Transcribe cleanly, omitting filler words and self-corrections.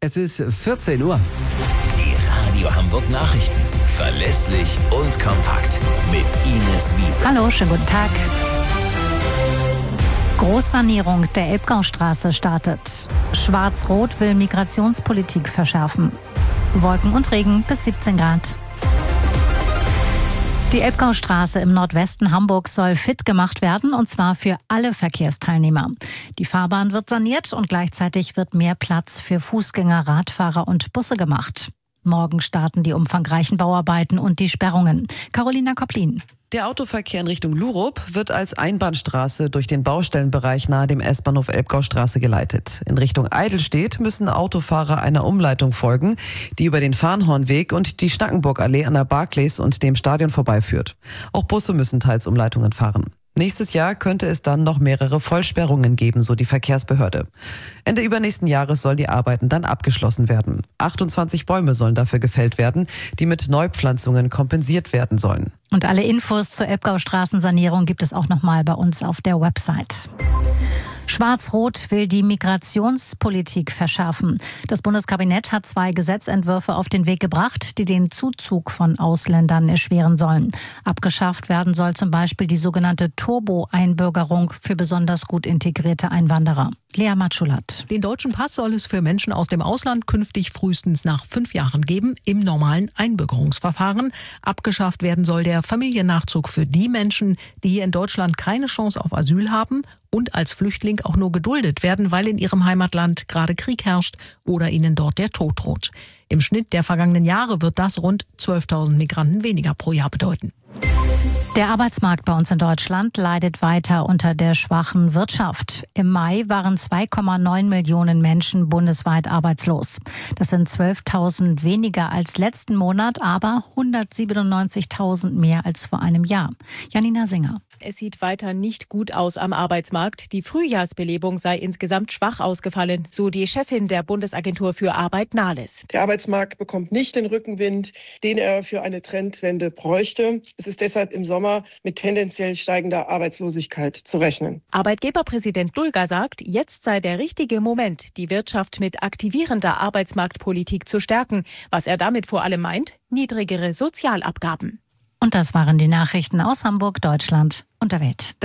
Es ist 14 Uhr. Die Radio Hamburg Nachrichten. Verlässlich und kompakt. Mit Ines Wiese. Hallo, schönen guten Tag. Großsanierung der Elbgaustraße startet. Schwarz-Rot will Migrationspolitik verschärfen. Wolken und Regen bis 17 Grad. Die Elbgaustraße im Nordwesten Hamburgs soll fit gemacht werden, und zwar für alle Verkehrsteilnehmer. Die Fahrbahn wird saniert und gleichzeitig wird mehr Platz für Fußgänger, Radfahrer und Busse gemacht. Morgen starten die umfangreichen Bauarbeiten und die Sperrungen. Carolina Kopplin. Der Autoverkehr in Richtung Lurup wird als Einbahnstraße durch den Baustellenbereich nahe dem S-Bahnhof Elbgaustraße geleitet. In Richtung Eidelstedt müssen Autofahrer einer Umleitung folgen, die über den Farnhornweg und die Schnackenburgallee an der Barclays und dem Stadion vorbeiführt. Auch Busse müssen teils Umleitungen fahren. Nächstes Jahr könnte es dann noch mehrere Vollsperrungen geben, so die Verkehrsbehörde. Ende übernächsten Jahres sollen die Arbeiten dann abgeschlossen werden. 28 Bäume sollen dafür gefällt werden, die mit Neupflanzungen kompensiert werden sollen. Und alle Infos zur Elbgaustraßensanierung gibt es auch nochmal bei uns auf der Website. Schwarz-Rot will die Migrationspolitik verschärfen. Das Bundeskabinett hat 2 Gesetzentwürfe auf den Weg gebracht, die den Zuzug von Ausländern erschweren sollen. Abgeschafft werden soll zum Beispiel die sogenannte Turbo-Einbürgerung für besonders gut integrierte Einwanderer. Lea Matschulat. Den deutschen Pass soll es für Menschen aus dem Ausland künftig frühestens nach 5 Jahren geben, im normalen Einbürgerungsverfahren. Abgeschafft werden soll der Familiennachzug für die Menschen, die hier in Deutschland keine Chance auf Asyl haben und als Flüchtling auch nur geduldet werden, weil in ihrem Heimatland gerade Krieg herrscht oder ihnen dort der Tod droht. Im Schnitt der vergangenen Jahre wird das rund 12.000 Migranten weniger pro Jahr bedeuten. Der Arbeitsmarkt bei uns in Deutschland leidet weiter unter der schwachen Wirtschaft. Im Mai waren 2,9 Millionen Menschen bundesweit arbeitslos. Das sind 12.000 weniger als letzten Monat, aber 197.000 mehr als vor einem Jahr. Janina Singer. Es sieht weiter nicht gut aus am Arbeitsmarkt. Die Frühjahrsbelebung sei insgesamt schwach ausgefallen, so die Chefin der Bundesagentur für Arbeit Nahles. Der Arbeitsmarkt bekommt nicht den Rückenwind, den er für eine Trendwende bräuchte. Es ist deshalb im Sommer mit tendenziell steigender Arbeitslosigkeit zu rechnen. Arbeitgeberpräsident Dulger sagt, jetzt sei der richtige Moment, die Wirtschaft mit aktivierender Arbeitsmarktpolitik zu stärken. Was er damit vor allem meint, niedrigere Sozialabgaben. Und das waren die Nachrichten aus Hamburg, Deutschland und der Welt.